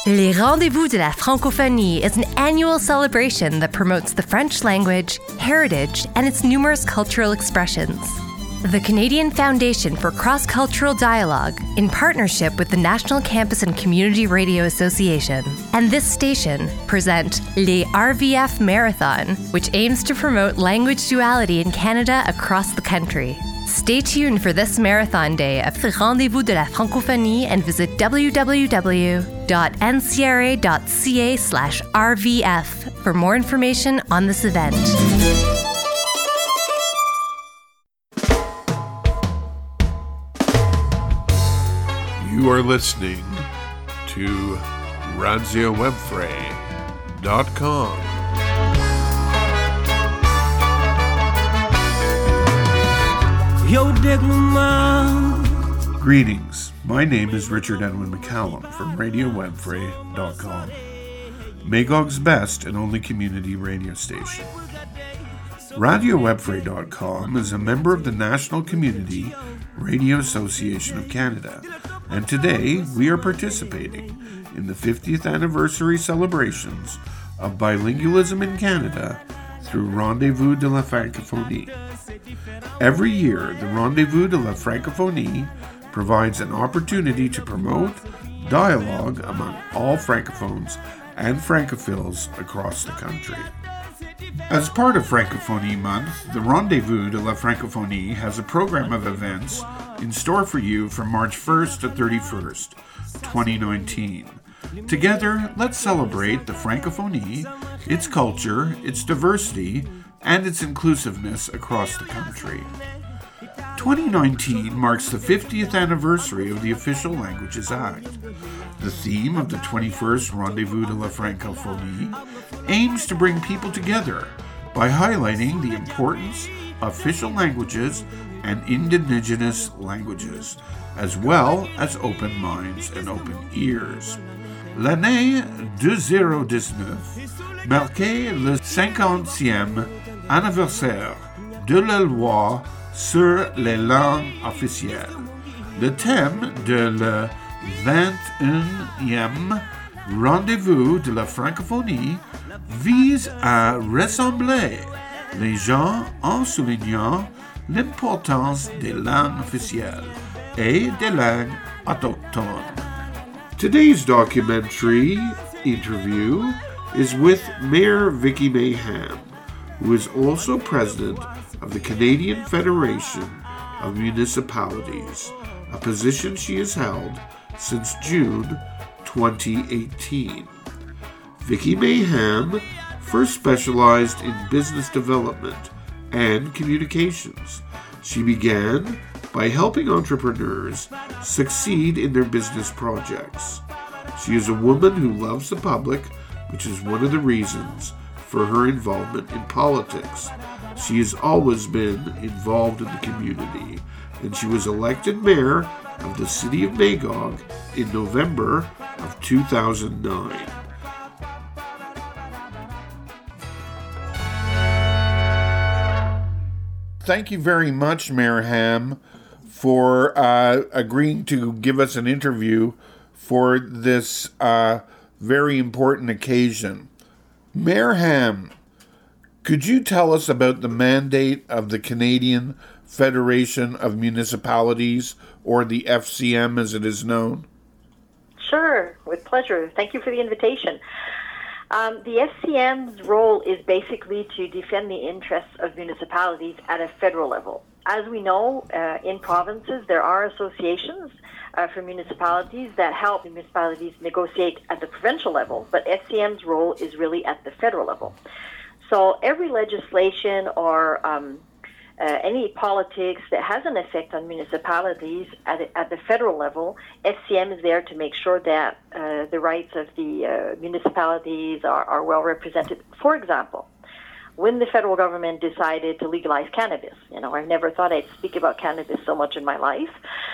Les Rendez-vous de la Francophonie is an annual celebration that promotes the French language, heritage, and its numerous cultural expressions. The Canadian Foundation for Cross-Cultural Dialogue, in partnership with the National Campus and Community Radio Association, and this station present Les RVF Marathon, which aims to promote language duality in Canada across the country. Stay tuned for this marathon day of the Rendez-vous de la Francophonie and visit www.ncra.ca/RVF for more information on this event. You are listening to RadioWebfray.com. Greetings. My name is Richard Edwin McCallum from RadioWebfray.com, Magog's best and only community radio station. RadioWebfray.com is a member of the National Community Radio Association of Canada, and today we are participating in the 50th anniversary celebrations of bilingualism in Canada through Rendez-vous de la Francophonie. Every year, the Rendez-vous de la Francophonie provides an opportunity to promote dialogue among all Francophones and Francophiles across the country. As part of Francophonie Month, the Rendez-vous de la Francophonie has a program of events in store for you from March 1st to 31st, 2019. Together, let's celebrate the Francophonie, its culture, its diversity, and its inclusiveness across the country. 2019 marks the 50th anniversary of the Official Languages Act. The theme of the 21st Rendez-vous de la Francophonie aims to bring people together by highlighting the importance of official languages and indigenous languages, as well as open minds and open ears. L'année 2019 marquait le 50e anniversaire de la loi sur les langues officielles. Le thème de le 21e Rendez-vous de la Francophonie vise à rassembler les gens en soulignant l'importance des langues officielles et des langues autochtones. Today's documentary interview is with Mayor Vicky Mayham, who is also president of the Canadian Federation of Municipalities, a position she has held since June 2018. Vicky Mayham first specialized in business development and communications. She began by helping entrepreneurs succeed in their business projects. She is a woman who loves the public, which is one of the reasons for her involvement in politics. She has always been involved in the community, and she was elected mayor of the city of Magog in November of 2009. Thank you very much, Mayor Ham, for agreeing to give us an interview for this very important occasion. Mayor Ham, could you tell us about the mandate of the Canadian Federation of Municipalities, or the FCM as it is known? Sure, with pleasure. Thank you for the invitation. The FCM's role is basically to defend the interests of municipalities at a federal level. As we know, in provinces, there are associations for municipalities that help municipalities negotiate at the provincial level, but FCM's role is really at the federal level. So every legislation or any politics that has an effect on municipalities at the federal level, FCM is there to make sure that the rights of the municipalities are well represented. For example, when the federal government decided to legalize cannabis, I never thought I'd speak about cannabis so much in my life.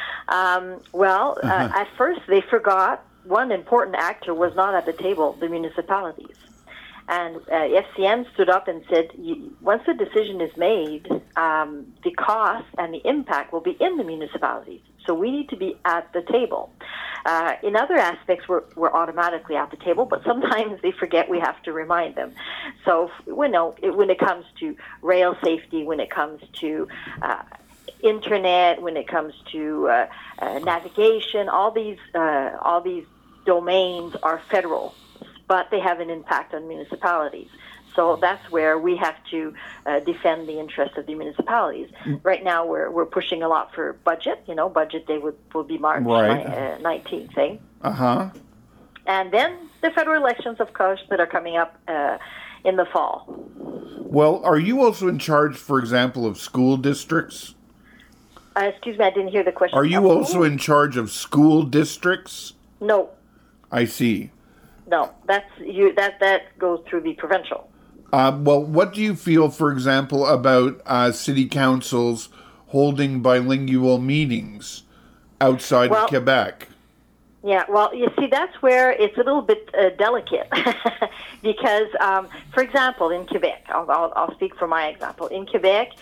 At first they forgot one important actor was not at the table, the municipalities. And FCM stood up and said, once the decision is made, the cost and the impact will be in the municipalities. So we need to be at the table. In other aspects, we're automatically at the table, but sometimes they forget we have to remind them. So when it comes to rail safety, when it comes to internet, when it comes to navigation, all these domains are federal, but they have an impact on municipalities. So that's where we have to defend the interests of the municipalities. Right now, we're pushing a lot for budget. Budget day will be March 19th. And then the federal elections, of course, that are coming up in the fall. Well, are you also in charge, for example, of school districts? Excuse me, I didn't hear the question. Are you also in charge of school districts? No. I see. No, that goes through the provincial. Well, what do you feel, for example, about city councils holding bilingual meetings outside of Quebec? Yeah, well, you see, that's where it's a little bit delicate because, for example, in Quebec, I'll speak for my example. In Quebec,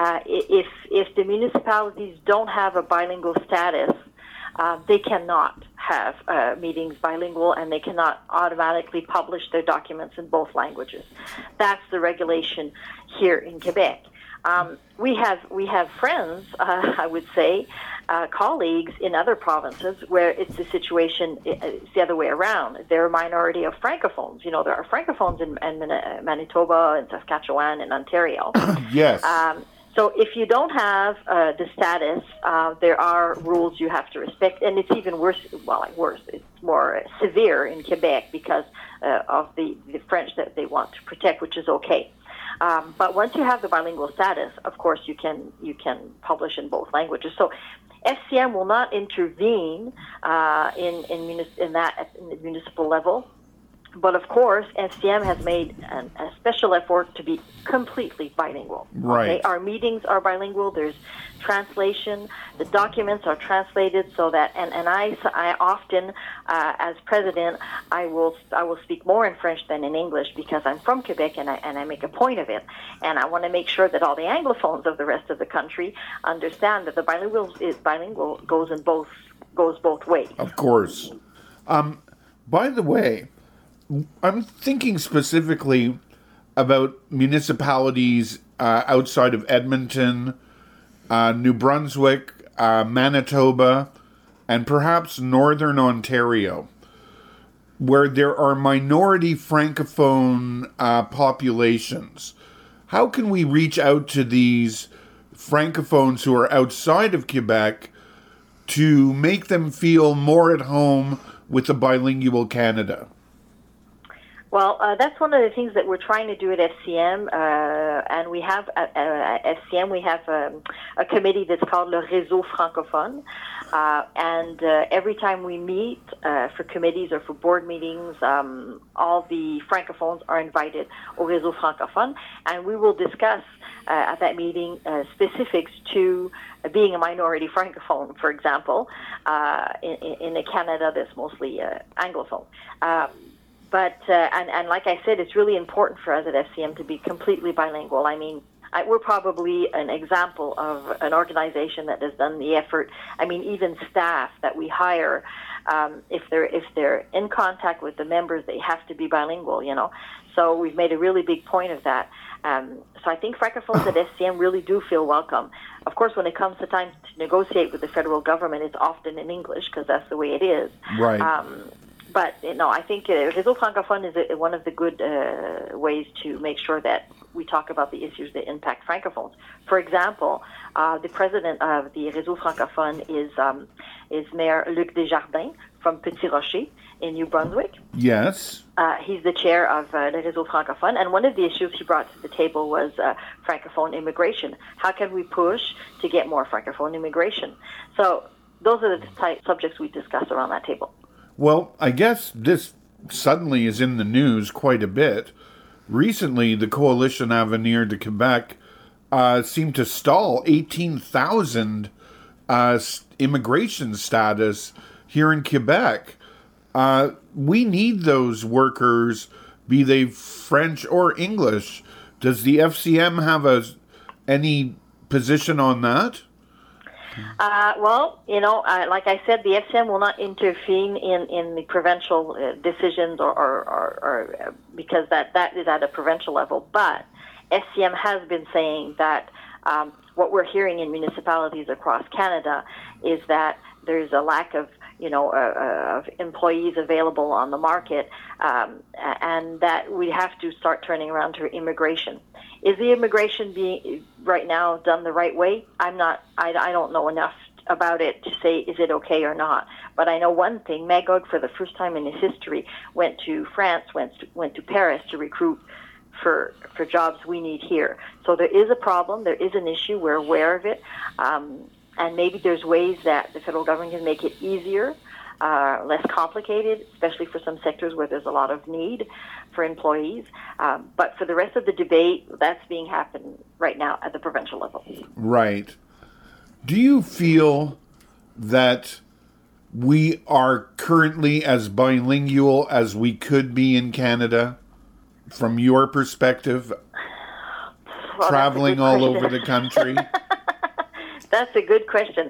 if the municipalities don't have a bilingual status, they cannot have meetings bilingual, and they cannot automatically publish their documents in both languages. That's the regulation here in Quebec. We have friends, I would say, colleagues in other provinces where it's the situation, it's the other way around. They're a minority of francophones. There are francophones in Manitoba and Saskatchewan and Ontario. Yes. So if you don't have the status, there are rules you have to respect, and it's even worse. Well, worse. It's more severe in Quebec because of the French that they want to protect, which is okay. But once you have the bilingual status, of course, you can publish in both languages. So FCM will not intervene in the municipal level. But of course, FCM has made a special effort to be completely bilingual. Right. Okay? Our meetings are bilingual. There's translation. The documents are translated so that, and I often, as president, I will speak more in French than in English because I'm from Quebec and I make a point of it. And I want to make sure that all the Anglophones of the rest of the country understand that the bilingual goes both ways. Of course. By the way, I'm thinking specifically about municipalities outside of Edmonton, New Brunswick, Manitoba, and perhaps Northern Ontario, where there are minority Francophone populations. How can we reach out to these Francophones who are outside of Quebec to make them feel more at home with the bilingual Canada? Well, that's one of the things that we're trying to do at FCM, and we have at FCM we have a committee that's called Le Réseau Francophone, and every time we meet for committees or for board meetings, all the Francophones are invited au Réseau Francophone, and we will discuss at that meeting specifics to being a minority Francophone, for example, in a Canada that's mostly Anglophone. But like I said, it's really important for us at FCM to be completely bilingual. I mean, we're probably an example of an organization that has done the effort. I mean, even staff that we hire, if they're in contact with the members, they have to be bilingual. So we've made a really big point of that. So I think Francophones at FCM really do feel welcome. Of course, when it comes to time to negotiate with the federal government, it's often in English because that's the way it is. Right. But I think Réseau Francophone is one of the good ways to make sure that we talk about the issues that impact Francophones. For example, the president of the Réseau Francophone is Mayor Luc Desjardins from Petit Rocher in New Brunswick. Yes. He's the chair of the Réseau Francophone, and one of the issues he brought to the table was Francophone immigration. How can we push to get more Francophone immigration? So those are the type subjects we discuss around that table. Well, I guess this suddenly is in the news quite a bit. Recently, the Coalition Avenir de Quebec seemed to stall 18,000 immigration status here in Quebec. We need those workers, be they French or English. Does the FCM have any position on that? Well, like I said, the FCM will not intervene in the provincial decisions or because that is at a provincial level. But FCM has been saying that what we're hearing in municipalities across Canada is that there's a lack of of employees available on the market, and that we have to start turning around to immigration. Is the immigration being right now done the right way? I don't know enough about it to say is it okay or not. But I know one thing: Magog, for the first time in his history, went to France, went to Paris to recruit for jobs we need here. So there is a problem. There is an issue. We're aware of it. And maybe there's ways that the federal government can make it easier, less complicated, especially for some sectors where there's a lot of need for employees. But for the rest of the debate, that's being happened right now at the provincial level. Right. Do you feel that we are currently as bilingual as we could be in Canada, from your perspective, traveling all over the country? That's a good question.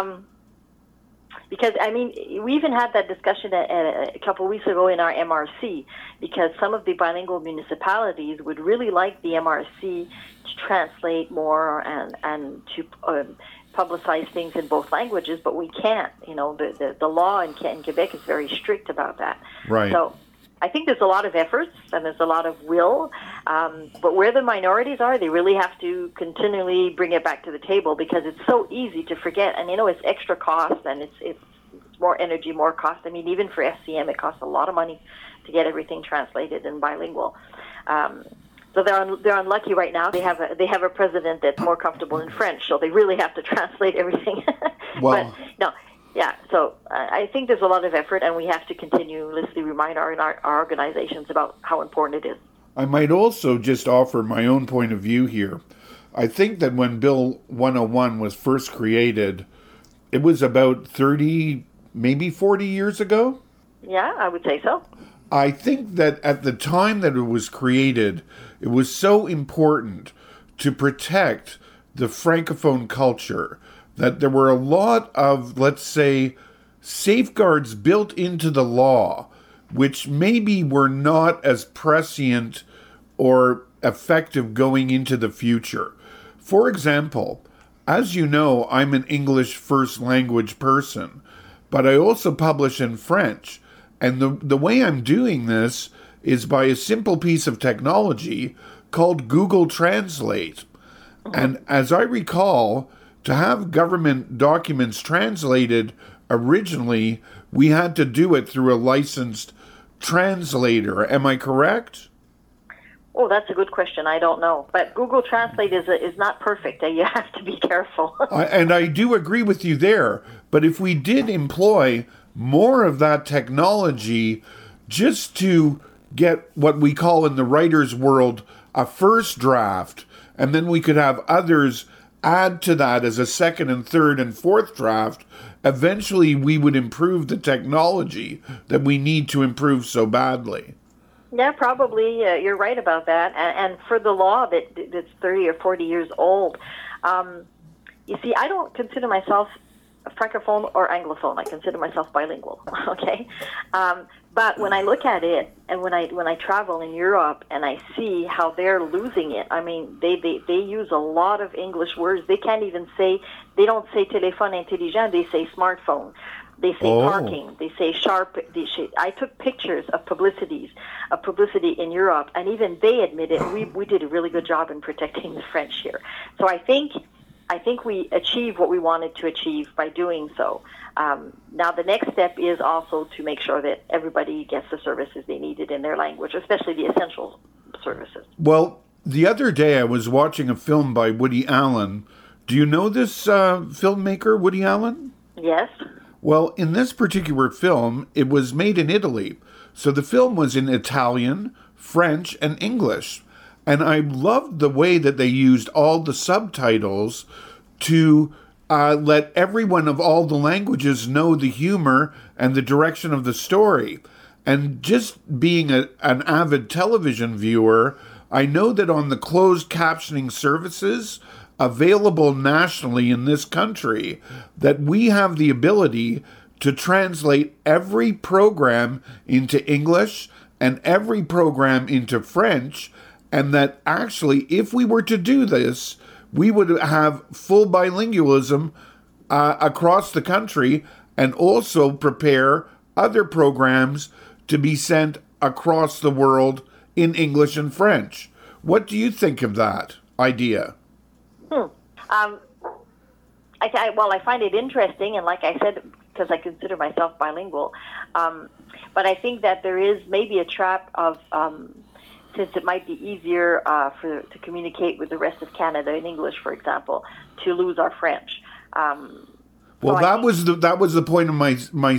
Because, we even had that discussion a couple of weeks ago in our MRC, because some of the bilingual municipalities would really like the MRC to translate more and to publicize things in both languages, but we can't. The law in Quebec is very strict about that. Right. So I think there's a lot of efforts and there's a lot of will, but where the minorities are, they really have to continually bring it back to the table, because it's so easy to forget. And it's extra cost, and it's more energy, more cost. Even for FCM, it costs a lot of money to get everything translated and bilingual. So they're unlucky right now. They have a president that's more comfortable in French, so they really have to translate everything. Well, but no. Yeah, so I think there's a lot of effort, and we have to continuously remind our organizations about how important it is. I might also just offer my own point of view here. I think that when Bill 101 was first created, it was about 30, maybe 40 years ago? Yeah, I would say so. I think that at the time that it was created, it was so important to protect the Francophone culture that there were a lot of, let's say, safeguards built into the law, which maybe were not as prescient or effective going into the future. For example, as you know, I'm an English first language person, but I also publish in French. And the way I'm doing this is by a simple piece of technology called Google Translate. And as I recall, to have government documents translated originally, we had to do it through a licensed translator. Am I correct? Oh, that's a good question. I don't know. But Google Translate is not perfect. You have to be careful. And I do agree with you there. But if we did employ more of that technology just to get what we call in the writer's world a first draft, and then we could have others add to that as a second and third and fourth draft, eventually we would improve the technology that we need to improve so badly. Yeah, probably. You're right about that. And for the law that's 30 or 40 years old, you see, I don't consider myself a Francophone or Anglophone. I consider myself bilingual, okay? But when I look at it, and when I travel in Europe and I see how they're losing it, they use a lot of English words. They can't even say, they don't say téléphone intelligent, they say smartphone. They say parking. They say sharp. I took pictures of publicity in Europe, and even they admitted we did a really good job in protecting the French here. So I think we achieved what we wanted to achieve by doing so. Now the next step is also to make sure that everybody gets the services they needed in their language, especially the essential services. Well, the other day I was watching a film by Woody Allen. Do you know this filmmaker, Woody Allen? Yes. Well, in this particular film, it was made in Italy. So the film was in Italian, French, and English. And I loved the way that they used all the subtitles to let everyone of all the languages know the humor and the direction of the story. And just being an avid television viewer, I know that on the closed captioning services, available nationally in this country, that we have the ability to translate every program into English and every program into French, and that actually, if we were to do this, we would have full bilingualism across the country, and also prepare other programs to be sent across the world in English and French. What do you think of that idea? I find it interesting, and like I said, because I consider myself bilingual, but I think that there is maybe a trap of, since it might be easier to communicate with the rest of Canada in English, for example, to lose our French. That was the point of my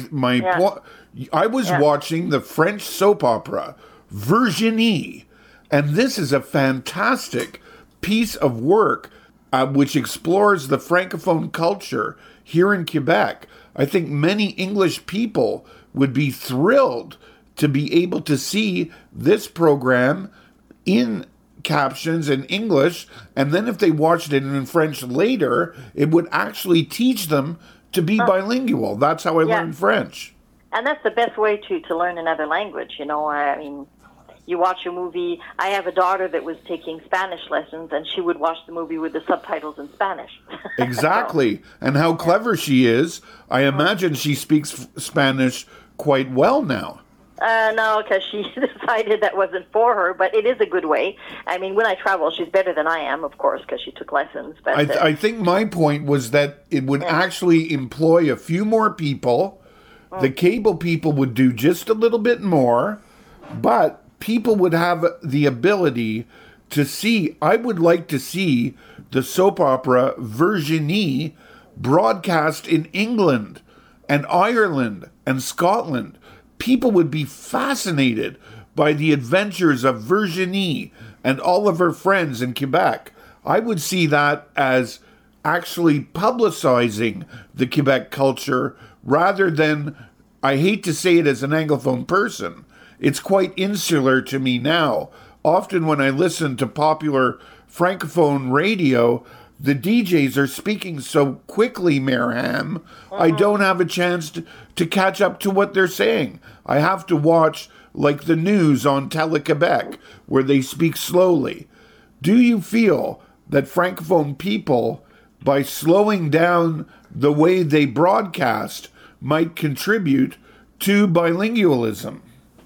point. I was watching the French soap opera Virginie, and this is a fantastic piece of work which explores the Francophone culture here in Quebec. I think many English people would be thrilled to be able to see this program in captions in English, and then if they watched it in French later, it would actually teach them to be bilingual. That's how I learned French. And that's the best way to learn another language, you know. I mean, you watch a movie. I have a daughter that was taking Spanish lessons, and she would watch the movie with the subtitles in Spanish. Exactly. And how clever she is. I imagine she speaks Spanish quite well now. No, because she decided that wasn't for her, but it is a good way. I mean, when I travel, she's better than I am, of course, because she took lessons. But I think my point was that it would actually employ a few more people. The cable people would do just a little bit more, but people would have the ability to see. I would like to see the soap opera Virginie broadcast in England and Ireland and Scotland. People would be fascinated by the adventures of Virginie and all of her friends in Quebec. I would see that as actually publicizing the Quebec culture rather than, I hate to say it as an Anglophone person, it's quite insular to me now. Often when I listen to popular Francophone radio, the DJs are speaking so quickly, Merham, I don't have a chance to catch up to what they're saying. I have to watch, like, the news on Télé-Québec, where they speak slowly. Do you feel that Francophone people, by slowing down the way they broadcast, might contribute to bilingualism?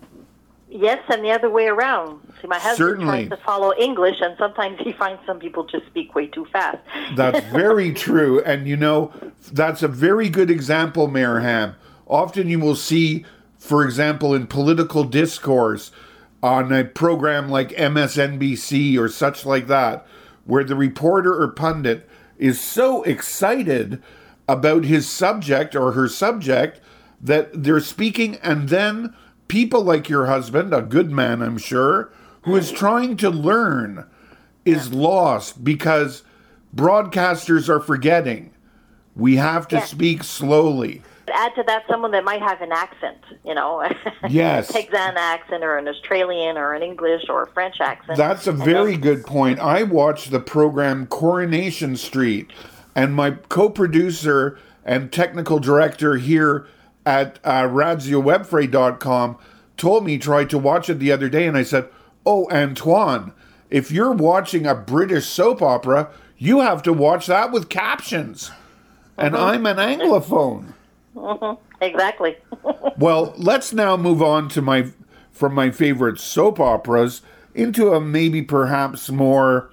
Yes, and the other way around. See, my husband Certainly. tries to follow English, and sometimes he finds some people just speak way too fast. That's very true. And, you know, that's a very good example, Merham. Often you will see, for example, in political discourse on a program like MSNBC or such like that, where the reporter or pundit is so excited about his subject or her subject that they're speaking, and then people like your husband, a good man, I'm sure, who is trying to learn, is lost because broadcasters are forgetting. We have to speak slowly. Add to that someone that might have an accent, you know. Yes. Texan accent or an Australian or an English or a French accent. That's a very good point. I watched the program Coronation Street, and my co-producer and technical director here at RadioWebFreight.com told me, tried to watch it the other day, and I said, "Oh, Antoine, if you're watching a British soap opera, you have to watch that with captions." And I'm an Anglophone. Exactly. Well, let's now move on to from my favorite soap operas into a maybe perhaps more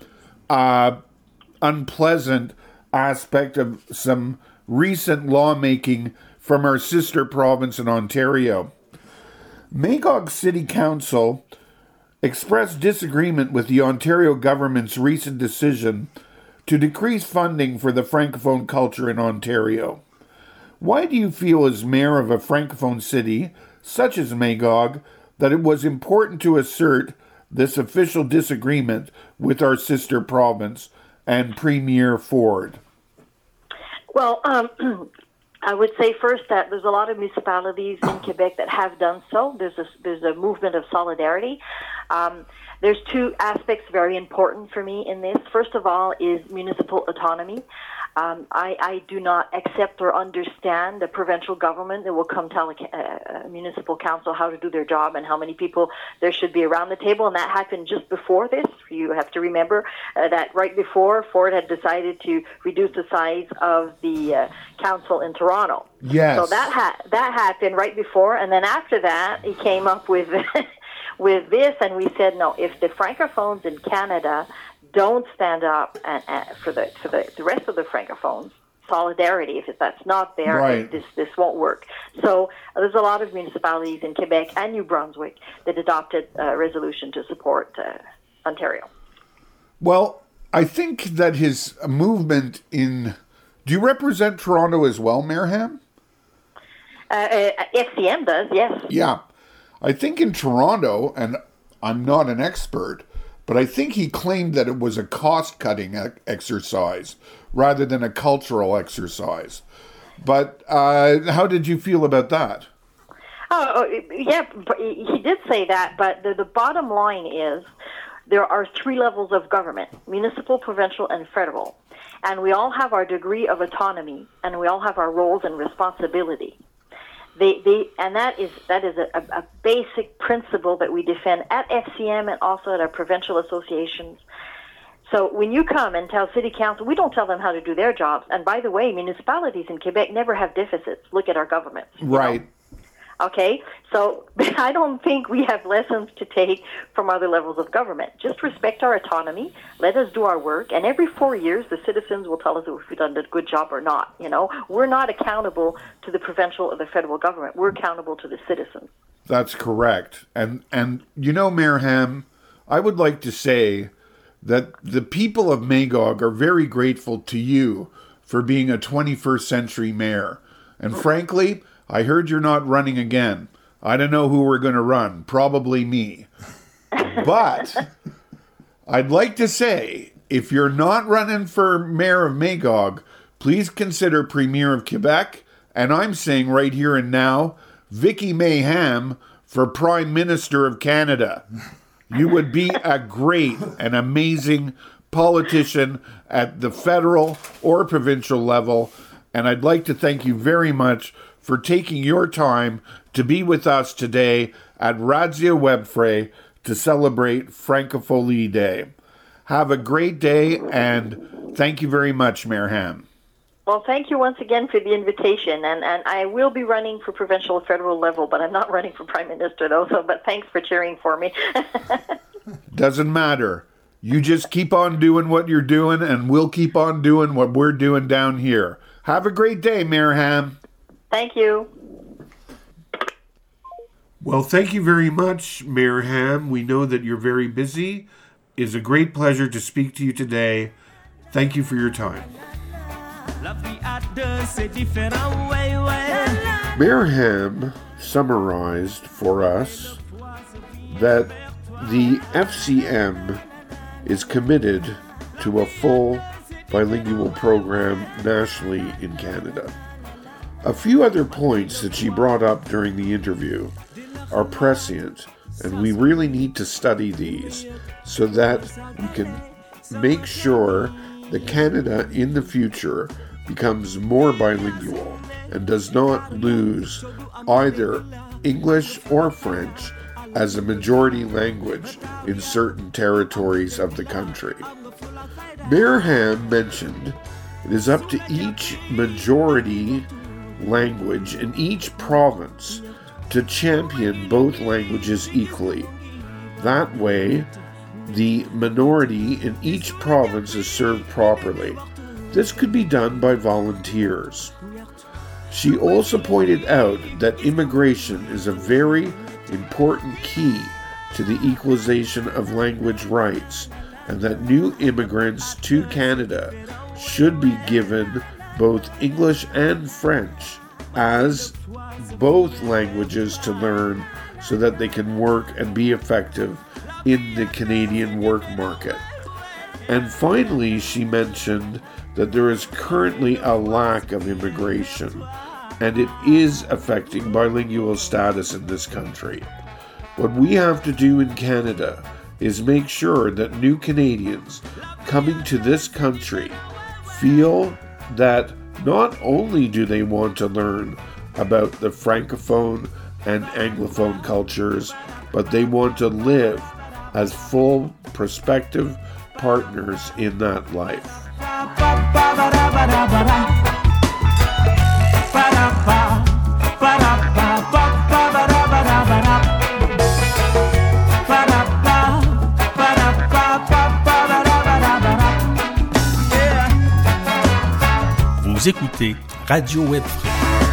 unpleasant aspect of some recent lawmaking from our sister province in Ontario. Magog City Council expressed disagreement with the Ontario government's recent decision to decrease funding for the Francophone culture in Ontario. Why do you feel, as mayor of a Francophone city, such as Magog, that it was important to assert this official disagreement with our sister province and Premier Ford? Well, I would say first that there's a lot of municipalities in Quebec that have done so. There's a movement of solidarity. There's two aspects very important for me in this. First of all is municipal autonomy. I do not accept or understand the provincial government that will come tell a municipal council how to do their job and how many people there should be around the table. And that happened just before this. You have to remember that right before, Ford had decided to reduce the size of the council in Toronto. Yes. So that happened right before. And then after that, he came up with with this, and we said, no, if the Francophones in Canada don't stand up for the rest of the Francophones, solidarity, if that's not there, right, this won't work. So there's a lot of municipalities in Quebec and New Brunswick that adopted a resolution to support Ontario. Well, I think that his movement do you represent Toronto as well, Mayor Ham? FCM does, yes. Yeah. I think in Toronto, and I'm not an expert, but I think he claimed that it was a cost-cutting exercise rather than a cultural exercise. But how did you feel about that? Oh, yeah, he did say that, but the bottom line is there are three levels of government: municipal, provincial, and federal. And we all have our degree of autonomy, and we all have our roles and responsibility. And that is a basic principle that we defend at FCM and also at our provincial associations. So when you come and tell City Council, we don't tell them how to do their jobs. And by the way, municipalities in Quebec never have deficits. Look at our governments. Right. Okay? So I don't think we have lessons to take from other levels of government. Just respect our autonomy. Let us do our work. And every 4 years, the citizens will tell us if we've done a good job or not. We're not accountable to the provincial or the federal government. We're accountable to the citizens. That's correct. And Mayor Ham, I would like to say that the people of Magog are very grateful to you for being a 21st century mayor. And frankly, I heard you're not running again. I don't know who we're going to run. Probably me. But I'd like to say, if you're not running for mayor of Magog, please consider premier of Quebec. And I'm saying right here and now, Vicky Mayham for Prime Minister of Canada. You would be a great and amazing politician at the federal or provincial level. And I'd like to thank you very much for taking your time to be with us today at Radzia Webfray to celebrate Francophonie Day. Have a great day, and thank you very much, Mayor Ham. Well, thank you once again for the invitation, and I will be running for provincial and federal level, but I'm not running for Prime Minister, though, but thanks for cheering for me. Doesn't matter. You just keep on doing what you're doing, and we'll keep on doing what we're doing down here. Have a great day, Mayor Ham. Thank you. Well, thank you very much, Mayor Ham. We know that you're very busy. It's a great pleasure to speak to you today. Thank you for your time. Mayor Ham summarized for us that the FCM is committed to a full bilingual program nationally in Canada. A few other points that she brought up during the interview are prescient, and we really need to study these so that we can make sure that Canada in the future becomes more bilingual and does not lose either English or French as a majority language in certain territories of the country. Mayor Ham mentioned it is up to each majority language in each province to champion both languages equally. That way, the minority in each province is served properly. This could be done by volunteers. She also pointed out that immigration is a very important key to the equalization of language rights, and that new immigrants to Canada should be given both English and French as both languages to learn so that they can work and be effective in the Canadian work market. And finally, she mentioned that there is currently a lack of immigration, and it is affecting bilingual status in this country. What we have to do in Canada is make sure that new Canadians coming to this country feel that not only do they want to learn about the Francophone and Anglophone cultures, but they want to live as full prospective partners in that life. Vous écoutez Radio Web Free.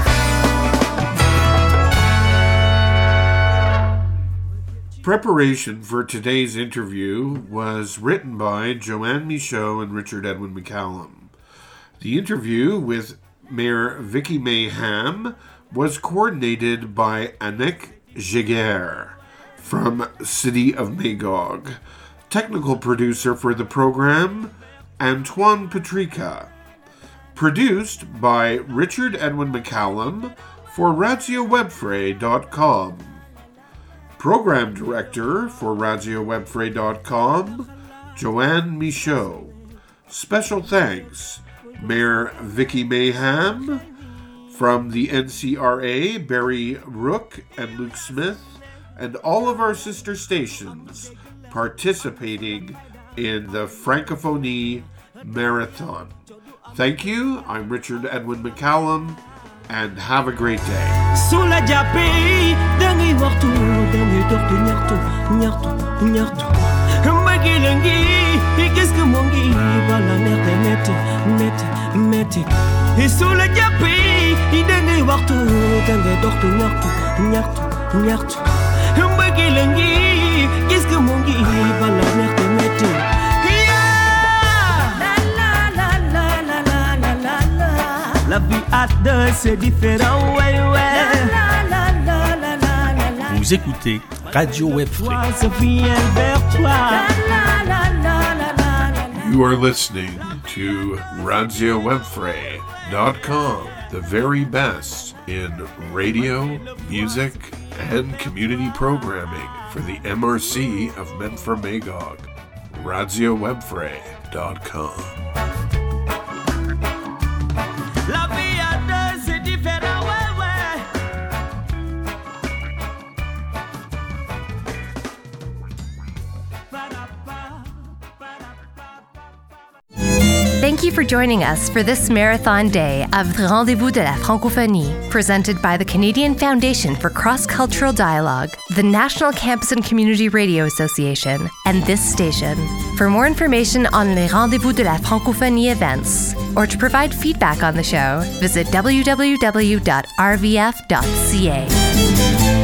Preparation for today's interview was written by Joanne Michaud and Richard Edwin McCallum. The interview with Mayor Vicky Mayham was coordinated by Annick Giguère from City of Magog. Technical producer for the program, Antoine Petrica. Produced by Richard Edwin McCallum for RadioWebfray.com. Program Director for RadioWebfray.com, Joanne Michaud. Special thanks, Mayor Vicky Mayham, from the NCRA, Barry Rook and Luke Smith, and all of our sister stations participating in the Francophonie Marathon. Thank you. I'm Richard Edwin McCallum, and have a great day. Sula japi dangi waktu dangi doktu nyartu magilengi ikis kemongi bala nete sula japi dangi waktu dangi doktu nyartu magilengi ikis kemongi bala nete La vie à deux, c'est différent, ouais. Vous écoutez Radio Web Free. You are listening to RadioWebfray.com, the very best in radio, music, and community programming for the MRC of Menfor-Magog. RadioWebfray.com. Thank you for joining us for this marathon day of the Rendez-vous de la Francophonie, presented by the Canadian Foundation for Cross-Cultural Dialogue, the National Campus and Community Radio Association, and this station. For more information on les Rendez-vous de la Francophonie events, or to provide feedback on the show, visit www.rvf.ca.